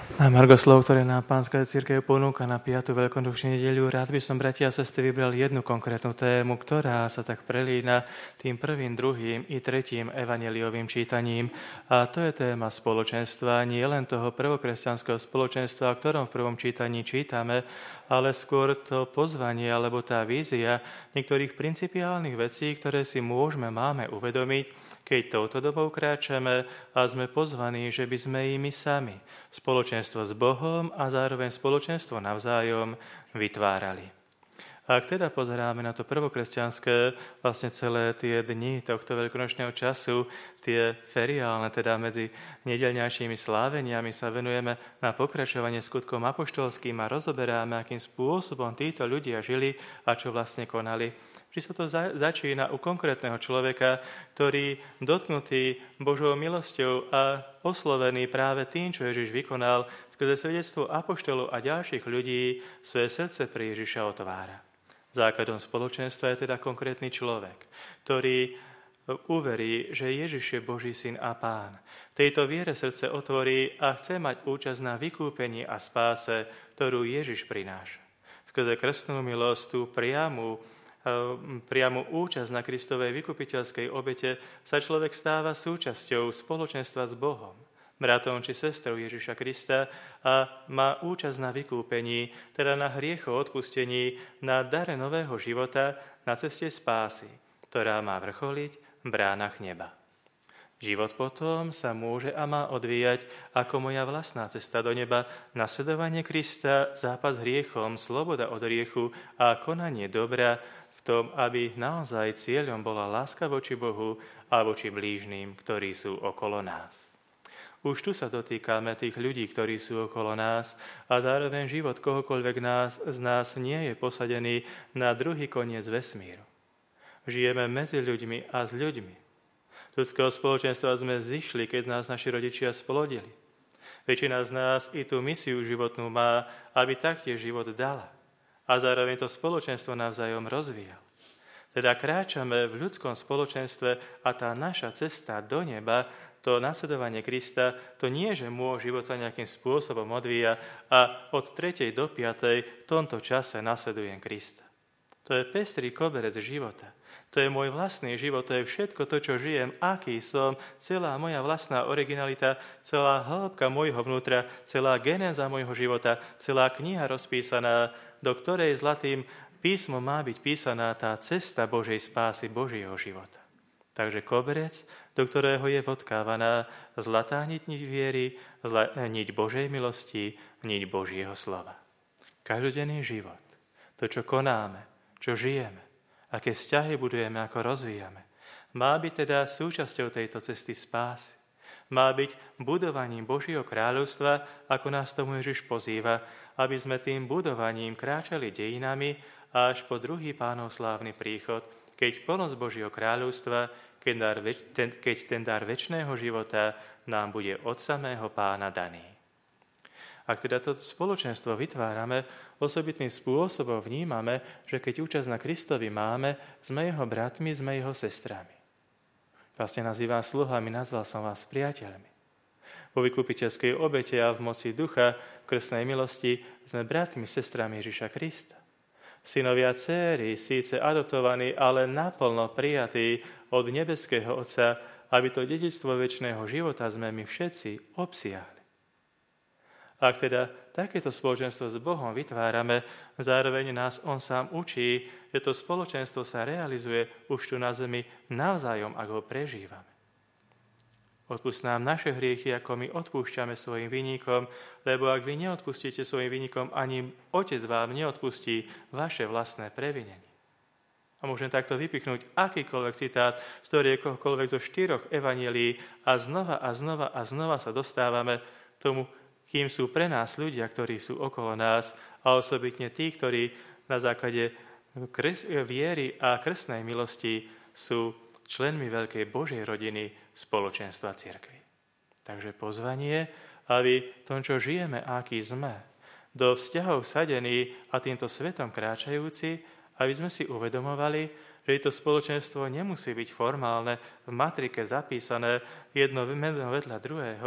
Na margo slov, ktoré nám Pánska cirkev ponúka na 5. veľkonočnú nedeľu, rád by som, bratia a sestry, vybral jednu konkrétnu tému, ktorá sa tak prelína tým prvým, druhým i tretím evanjeliovým čítaním. A to je téma spoločenstva, nie len toho prvokresťanského spoločenstva, o ktorom v prvom čítaní čítame, ale skôr to pozvanie alebo tá vízia niektorých principiálnych vecí, ktoré si máme uvedomiť, keď touto dobou kráčame a sme pozvaní, že by sme i my sami spoločenstvo s Bohom a zároveň spoločenstvo navzájom vytvárali. A ak teda pozeráme na to prvokresťanské, vlastne celé tie dni tohto veľkonočného času, tie feriálne, teda medzi nedeľňajšími sláveniami sa venujeme na pokračovanie skutkom apoštolským a rozoberáme, akým spôsobom títo ľudia žili a čo vlastne konali. Vždy sa to začína u konkrétneho človeka, ktorý dotknutý Božou milosťou a oslovený práve tým, čo Ježiš vykonal, skrze svedectvo apoštolov a ďalších ľudí svoje srdce pre Ježiša otvára. Základom spoločenstva je teda konkrétny človek, ktorý uverí, že Ježiš je Boží syn a Pán. V tejto viere srdce otvorí a chce mať účasť na vykúpení a spáse, ktorú Ježiš prináša. Skrze krstnú milosť, tú priamu účasť na Kristovej vykupiteľskej obete sa človek stáva súčasťou spoločenstva s Bohom, bratom či sestrou Ježiša Krista a má účasť na vykúpení, teda na hriechoch odpustení, na dare nového života, na ceste spásy, ktorá má vrcholiť v bránach neba. Život potom sa môže a má odvíjať ako moja vlastná cesta do neba, nasledovanie Krista, zápas s hriechom, sloboda od hriechu a konanie dobra v tom, aby naozaj cieľom bola láska voči Bohu a voči blížnym, ktorí sú okolo nás. Už tu sa dotýkame tých ľudí, ktorí sú okolo nás a zároveň život kohokoľvek z nás nie je posadený na druhý koniec vesmíru. Žijeme medzi ľuďmi a s ľuďmi. Z ľudského spoločenstva sme zišli, keď nás naši rodičia splodili. Väčšina z nás i tú misiu životnú má, aby taktiež život dala a zároveň to spoločenstvo navzájom rozvíjal. Teda kráčame v ľudskom spoločenstve a tá naša cesta do neba, to nasledovanie Krista, to nie, že môj život sa nejakým spôsobom odvíja a od 3. do 5. v tomto čase nasledujem Krista. To je pestrý koberec života. To je môj vlastný život, to je všetko to, čo žijem, aký som, celá moja vlastná originalita, celá hĺbka môjho vnútra, celá genéza môjho života, celá kniha rozpísaná, do ktorej zlatým písmom má byť písaná tá cesta Božej spásy, Božieho života. Takže koberec, do ktorého je vodkávaná zlatá niť viery, niť Božej milosti, niť Božieho slova. Každodenný život, to, čo konáme, čo žijeme, aké vzťahy budujeme, ako rozvíjame, má byť teda súčasťou tejto cesty spásy. Má byť budovaním Božieho kráľovstva, ako nás tomu Ježiš pozýva, aby sme tým budovaním kráčali dejinami až po druhý Pánov slávny príchod, keď plnosť Božieho kráľovstva, keď ten dar večného života nám bude od samého Pána daný. Ak teda toto spoločenstvo vytvárame, osobitným spôsobom vnímame, že keď účasť na Kristovi máme, sme jeho bratmi, sme jeho sestrami. Vlastne nazývam sluhami, nazval som vás priateľmi. Vo vykupiteľskej obete a v moci ducha, v krstnej milosti, sme bratmi, sestrami Ježiša Krista. Synovia céry, síce adoptovaní, ale naplno prijatí od nebeského Otca, aby to dedičstvo večného života sme my všetci obsiahli. Ak teda takéto spoločenstvo s Bohom vytvárame, zároveň nás On sám učí, že to spoločenstvo sa realizuje už tu na zemi navzájom, ak ho prežívame. Odpusť nám naše hriechy, ako my odpúšťame svojim vinníkom, lebo ak vy neodpustíte svojim vinníkom, ani Otec vám neodpustí vaše vlastné previnenie. A môžem takto vypichnúť akýkoľvek citát z ktorého zo 4 evanjelií a znova sa dostávame k tomu, kým sú pre nás ľudia, ktorí sú okolo nás a osobitne tí, ktorí na základe viery a krstnej milosti sú členmi veľkej Božej rodiny spoločenstva cirkvi. Takže pozvanie, aby v tom, čo žijeme a aký sme, do vzťahov vsadení a týmto svetom kráčajúci, aby sme si uvedomovali, že to spoločenstvo nemusí byť formálne, v matrike zapísané jedno meno vedľa druhého,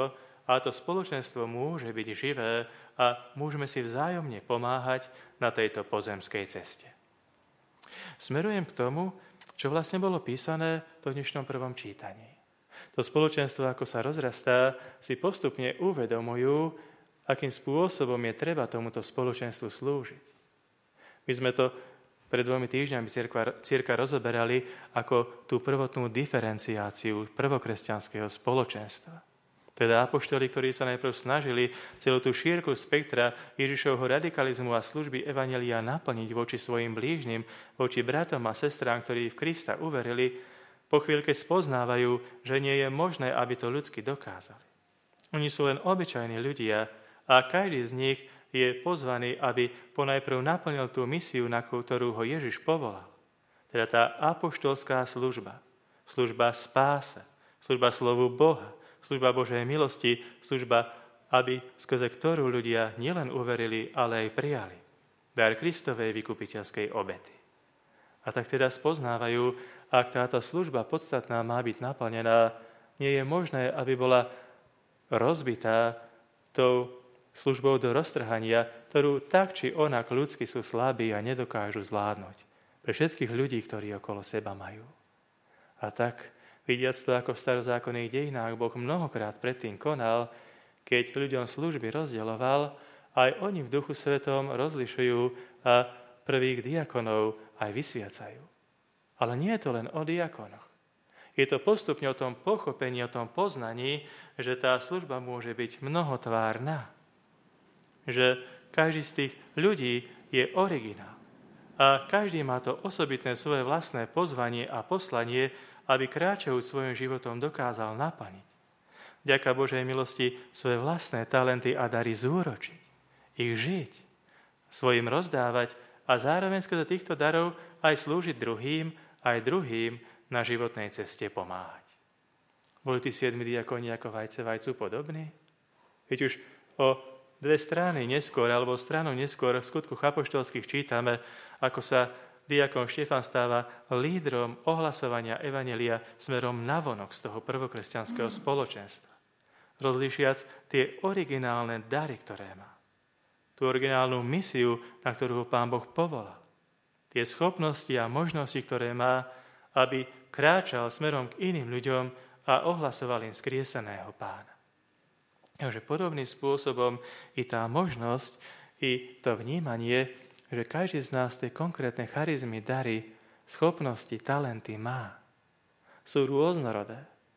a to spoločenstvo môže byť živé a môžeme si vzájomne pomáhať na tejto pozemskej ceste. Smerujem k tomu, čo vlastne bolo písané v dnešnom prvom čítaní. To spoločenstvo, ako sa rozrastá, si postupne uvedomujú, akým spôsobom je treba tomuto spoločenstvu slúžiť. My sme to pred 2 týždňami cirka rozoberali ako tú prvotnú diferenciáciu prvokresťanského spoločenstva. Teda apoštoli, ktorí sa najprv snažili celú tú šírku spektra Ježišovho radikalizmu a služby evanjelia naplniť voči svojim blížnym, voči bratom a sestrám, ktorí v Krista uverili, po chvíľke spoznávajú, že nie je možné, aby to ľudsky dokázali. Oni sú len obyčajní ľudia a každý z nich je pozvaný, aby ponajprv naplnil tú misiu, na ktorú ho Ježiš povolal. Teda tá apoštolská služba, služba spáse, služba slovu Boha, služba Božej milosti, služba, aby skrze ktorú ľudia nielen uverili, ale aj prijali dar Kristovej vykupiteľskej obety. A tak teda spoznávajú, ak táto služba podstatná má byť naplnená, nie je možné, aby bola rozbitá tou službou do roztrhania, ktorú tak či onak ľudsky sú slabí a nedokážu zvládnuť pre všetkých ľudí, ktorí okolo seba majú. A tak, vidiac to, ako v starozákonných dejinách Boh mnohokrát predtým konal, keď ľuďom služby rozdeľoval, aj oni v Duchu Svetom rozlišujú a prvých diakonov aj vysviacajú. Ale nie je to len o diakonoch. Je to postupne o tom pochopení, o tom poznaní, že tá služba môže byť mnohotvárna. Že každý z tých ľudí je originál. A každý má to osobitné svoje vlastné pozvanie a poslanie, aby kráčajúc svojim životom dokázal naplniť. Vďaka Božej milosti svoje vlastné talenty a dary zúročiť, ich žiť, svojim rozdávať a zároveň skrze týchto darov aj slúžiť druhým, aj druhým na životnej ceste pomáhať. Boli tí 7 diakoni ako vajce vajcu podobní? Veď už o 2 strany neskôr, alebo stranu neskôr v Skutkoch apoštolských čítame, ako sa diakon Štefan stáva lídrom ohlasovania evanjelia smerom navonok z toho prvokresťanského spoločenstva. Rozlíšiac tie originálne dary, ktoré má. Tú originálnu misiu, na ktorú ho Pán Boh povolal. Tie schopnosti a možnosti, ktoré má, aby kráčal smerom k iným ľuďom a ohlasoval im skrieseného Pána. Takže podobným spôsobom i tá možnosť, i to vnímanie, že každý z nás tie konkrétne charizmy, dary, schopnosti, talenty má. Sú rôznorodé.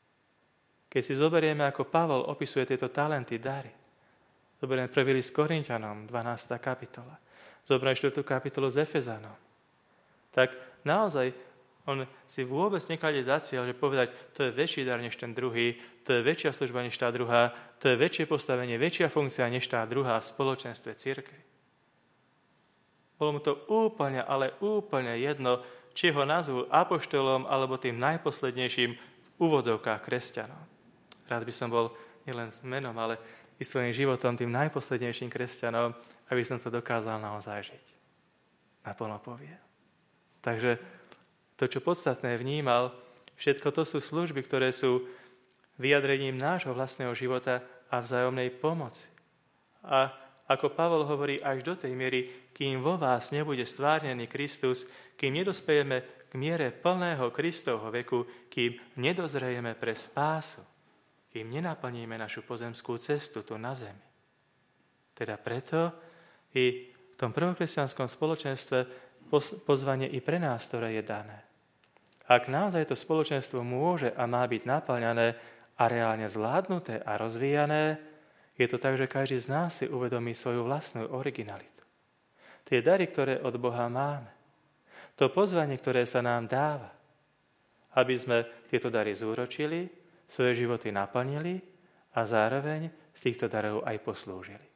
Keď si zoberieme, ako Pavol opisuje tieto talenty, dary, zoberieme prvý list Korinťanom, 12. kapitola, zoberieme 4. kapitolu s Efezanom, tak naozaj on si vôbec nekladie za cieľ, že povedať, to je väčší dar než ten druhý, to je väčšia služba než tá druhá, to je väčšie postavenie, väčšia funkcia než tá druhá v spoločenstve cirkvi. Bolo mu to úplne, ale úplne jedno, či ho nazvú apoštolom alebo tým najposlednejším v úvodzovkách kresťanom. Rád by som bol nielen s menom, ale i svojím životom tým najposlednejším kresťanom, aby som to dokázal naozaj žiť. Naplno povie. Takže to, čo podstatné vnímal, všetko to sú služby, ktoré sú vyjadrením nášho vlastného života a vzájomnej pomoci. A ako Pavol hovorí, až do tej miery, kým vo vás nebude stvárnený Kristus, kým nedospejeme k miere plného Kristovho veku, kým nedozrejeme pre spásu, kým nenaplníme našu pozemskú cestu tu na zemi. Teda preto i v tom prvokresťanskom spoločenstve pozvanie i pre nás, ktoré je dané. Ak naozaj to spoločenstvo môže a má byť naplňané a reálne zvládnuté a rozvíjané, je to tak, že každý z nás si uvedomí svoju vlastnú originalitu. Tie dary, ktoré od Boha máme. To pozvanie, ktoré sa nám dáva. Aby sme tieto dary zúročili, svoje životy naplnili a zároveň z týchto darov aj poslúžili.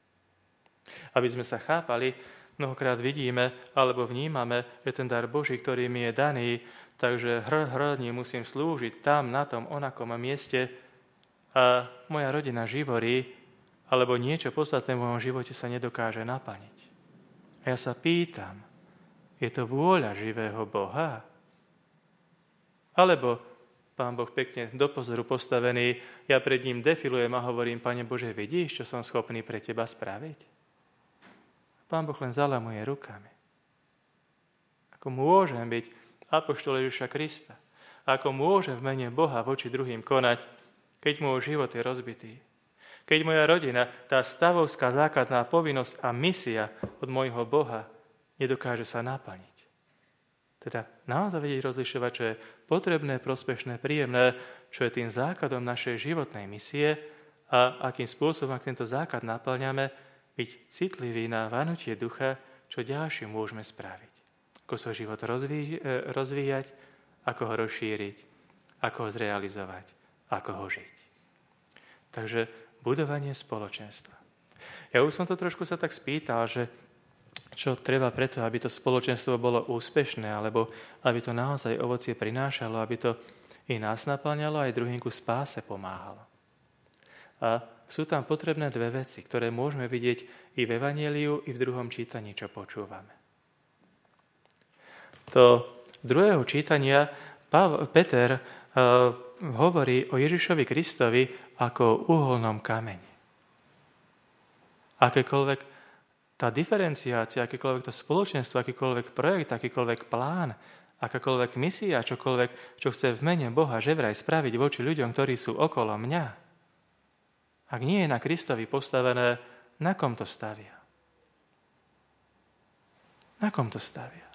Aby sme sa chápali, mnohokrát vidíme alebo vnímame, že ten dar Boží, ktorý mi je daný, takže hrní musím slúžiť tam, na tom, onakom mieste a moja rodina živorí, alebo niečo podstatné v mojom živote sa nedokáže naplniť. A ja sa pýtam, je to vôľa živého Boha? Alebo Pán Boh pekne do pozoru postavený, ja pred ním defilujem a hovorím, Pane Bože, vidíš, čo som schopný pre teba spraviť? Pán Boh len zalamuje rukami. Ako môžem byť apoštol Ježiša Krista? Ako môžem v mene Boha voči druhým konať, keď môj život je rozbitý? Keď moja rodina, tá stavovská základná povinnosť a misia od môjho Boha nedokáže sa naplniť. Teda naozaj vedieť rozlišovať, čo je potrebné, prospešné, príjemné, čo je tým základom našej životnej misie a akým spôsobom, ak tento základ naplňame, byť citlivý na vanutie ducha, čo ďalšie môžeme spraviť. Ako sa život rozvíjať, ako ho rozšíriť, ako ho zrealizovať, ako ho žiť. Takže budovanie spoločenstva. Ja už som to trošku sa tak spýtal, že čo treba preto, aby to spoločenstvo bolo úspešné, alebo aby to naozaj ovocie prinášalo, aby to i nás naplňalo, aj druhým ku spáse pomáhalo. A sú tam potrebné dve veci, ktoré môžeme vidieť i v Evanjeliu, i v druhom čítaní, čo počúvame. To z druhého čítania Peter hovorí o Ježišovi Kristovi ako uholnom kameni. Akékoľvek tá diferenciácia, akékoľvek to spoločenstvo, akýkoľvek projekt, akýkoľvek plán, akákoľvek misia, čokoľvek, čo chce v mene Boha že vraj spraviť voči ľuďom, ktorí sú okolo mňa, ak nie je na Kristovi postavené, na kom to stavia? Na kom to stavia?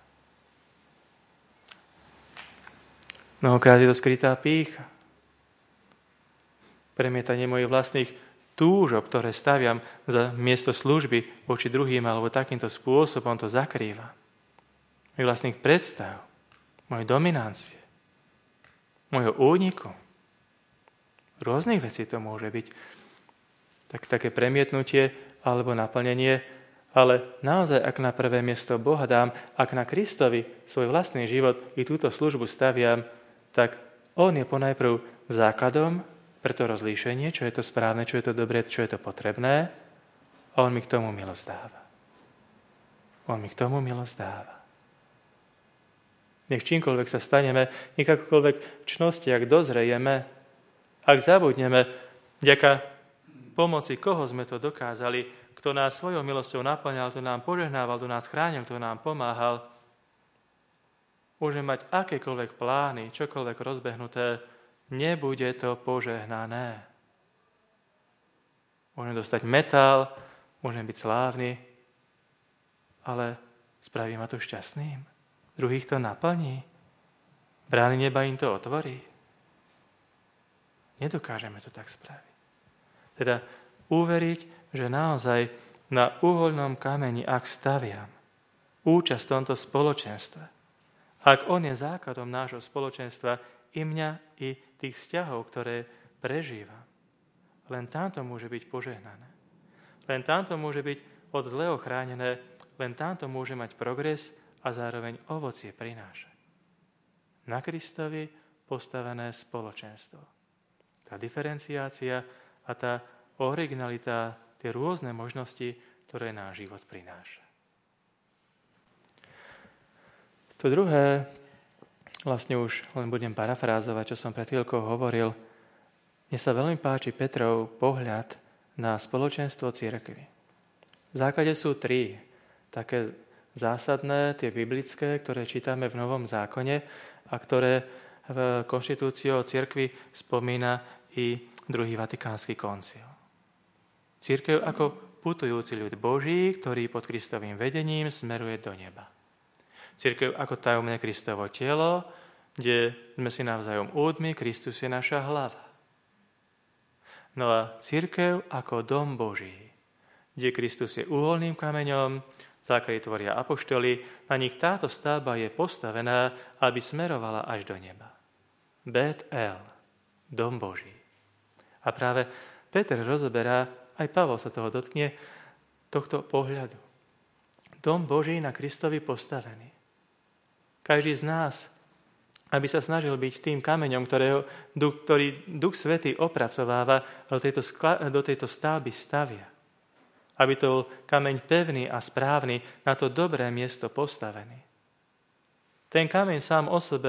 Mnohokrát je to skrytá pýcha. Premietanie mojich vlastných túžob, ktoré staviam za miesto služby voči druhým, alebo takýmto spôsobom to zakrýva. Mojich vlastných predstav, mojej dominancie, mojho úniku. Rôznych vecí to môže byť. Také premietnutie alebo naplnenie, ale naozaj, ak na prvé miesto Boha dám, ak na Kristovi svoj vlastný život i túto službu staviam, tak on je ponajprv základom pre to rozlíšenie, čo je to správne, čo je to dobré, čo je to potrebné, a on mi k tomu milosť dáva. On mi k tomu milosť dáva. Nech čímkoľvek sa staneme, nech akokoľvek čnosti, ak dozrejeme, ak zabudneme, vďaka pomoci koho sme to dokázali, kto nás svojou milosťou naplňal, kto nám požehnával, kto nás chránil, kto nám pomáhal, môžeme mať akékoľvek plány, čokoľvek rozbehnuté, nebude to požehnané. Môžeme dostať metál, môžeme byť slávni, ale spraví ma to šťastným. Druhých to naplní. Brány neba im to otvorí. Nedokážeme to tak spraviť. Teda uveriť, že naozaj na uhoľnom kameni, ak staviam účasť v tomto spoločenstve, ak on je základom nášho spoločenstva, i mňa, i tých vzťahov, ktoré prežívam. Len tamto môže byť požehnané. Len tamto môže byť od zlého chránené, len tamto môže mať progres a zároveň ovocie prinášať. Na Kristovi postavené spoločenstvo. Tá diferenciácia a tá originalita, tie rôzne možnosti, ktoré náš život prináša. To druhé, vlastne už len budem parafrázovať, čo som pred chvíľkou hovoril. Mne sa veľmi páči Petrov pohľad na spoločenstvo cirkvi. V základe sú tri také zásadné, tie biblické, ktoré čítame v Novom zákone a ktoré v konštitúcii o cirkvi spomína i druhý Vatikánsky koncil. Cirkev ako putujúci ľud Boží, ktorý pod Kristovým vedením smeruje do neba. Cirkev ako tajomné Kristovo telo, kde sme si navzájom údmi, Kristus je naša hlava. No a cirkev ako dom Boží, kde Kristus je uholným kameňom, základy tvoria apoštoli, na nich táto stavba je postavená, aby smerovala až do neba. Bet El, dom Boží. A práve Peter rozoberá, aj Pavol sa toho dotkne, tohto pohľadu. Dom Boží na Kristovi postavený. Každý z nás, aby sa snažil byť tým kameňom, ktorý Duch Svätý opracováva, do tejto stavby stavia. Aby to bol kameň pevný a správny, na to dobré miesto postavený. Ten kameň sám o sebe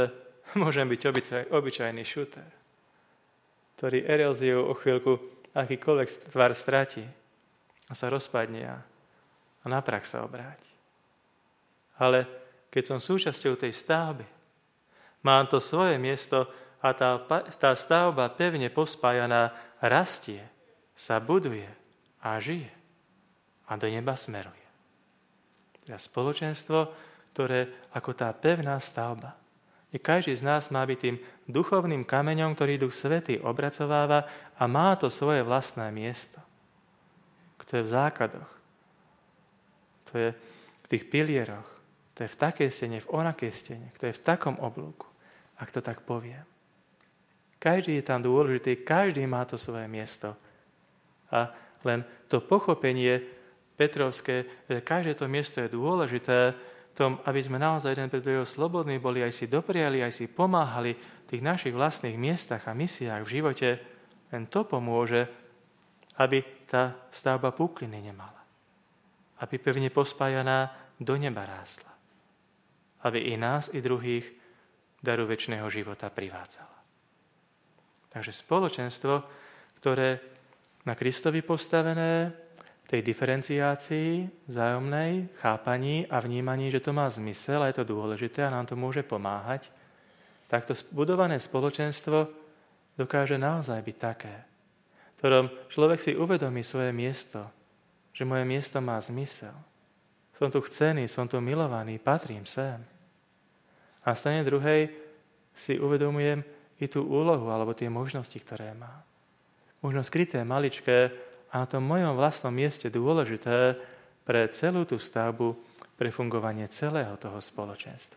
môžem byť obyčajný šuter, ktorý eróziou o chvíľku akýkoľvek tvar stratí a sa rozpadne a na prach sa obráti. Ale keď som súčasťou tej stavby, mám to svoje miesto a tá stavba pevne pospájaná rastie, sa buduje a žije a do neba smeruje. Teda spoločenstvo, ktoré ako tá pevná stavba. I každý z nás má byť tým duchovným kameňom, ktorý Duch Svätý obracováva a má to svoje vlastné miesto. Kto je v základoch, kto je v tých pilieroch, kto je v takej stene, v onakej stene, kto je v takom oblúku, ak to tak poviem. Každý je tam dôležitý, každý má to svoje miesto. A len to pochopenie petrovské, že každé to miesto je dôležité, tom, aby sme naozaj jeden pre druhého slobodní boli, aj si dopriali, aj si pomáhali v tých našich vlastných miestach a misiách v živote, len to pomôže, aby tá stavba púkliny nemala. Aby pevne pospájaná do neba rástla. Aby i nás, i druhých daru večného života privádzala. Takže spoločenstvo, ktoré na Kristovi postavené, tej diferenciácii, vzájomnej, chápaní a vnímaní, že to má zmysel a je to dôležité a nám to môže pomáhať, tak to budované spoločenstvo dokáže naozaj byť také, v ktorom človek si uvedomí svoje miesto, že moje miesto má zmysel. Som tu chcený, som tu milovaný, patrím sem. A v strane druhej si uvedomujem i tú úlohu alebo tie možnosti, ktoré má. Možno skryté, maličké, a na tom mojom vlastnom mieste dôležité pre celú tú stavbu, pre fungovanie celého toho spoločenstva.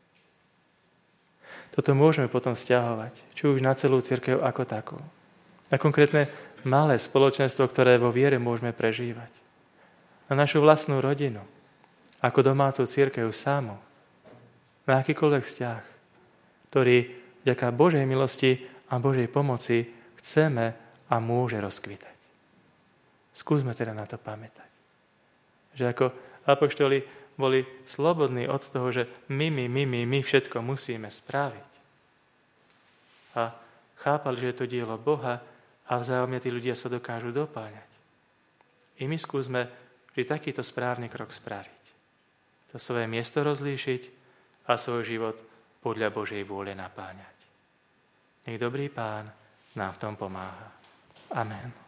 Toto môžeme potom vzťahovať, či už na celú cirkev ako takú. Na konkrétne malé spoločenstvo, ktoré vo viere môžeme prežívať. Na našu vlastnú rodinu, ako domácu cirkev samu. Na akýkoľvek vzťah, ktorý vďaka Božej milosti a Božej pomoci chceme a môže rozkvitať. Skúsme teda na to pamätať. Že ako apoštoli boli slobodní od toho, že my všetko musíme spraviť. A chápali, že je to dielo Boha a vzájomne tí ľudia sa dokážu dopáňať. I my skúsme vždy takýto správny krok spraviť. To svoje miesto rozlíšiť a svoj život podľa Božej vôle napáňať. Nech dobrý Pán nám v tom pomáha. Amen.